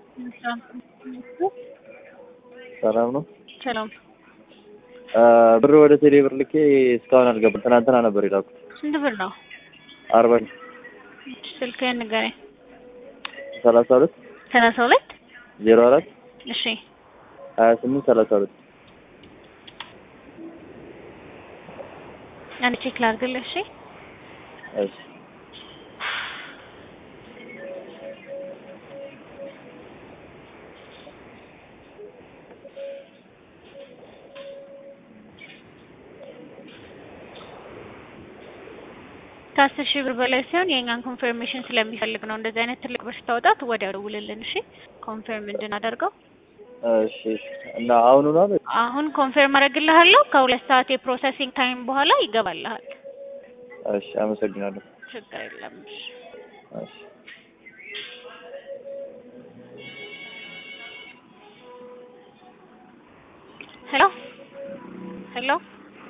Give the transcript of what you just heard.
ሰላም ነው። ሰላም ብር ወደ ቴሌ ብር ልኬ እስካሁን አልገባም። ትናንትና ነበር የላኩት። ስንት ብር ነው? 40 ስልክህን ንገረኝ። 32 32 04 እሺ 28 32 አንድ ቼክ ላድርግልህ። እሺ እሺ ከ10 ሺህ ብር በላይ ሲሆን የኛን ኮንፈርሜሽን ስለሚፈልግ ነው። እንደዚህ አይነት ትልቅ ብር ስታወጣ ወዲያው ደውልልን። እሺ ኮንፈርም እንድናደርገው። እሺ እና አሁን ነው አሁን ኮንፈርም አደርግልሃለሁ። ከ2 ሰዓት የፕሮሰሲንግ ታይም በኋላ ይገባልሃል። እሺ አመሰግናለሁ። ችግር የለም። እሺ ሄሎ ሄሎ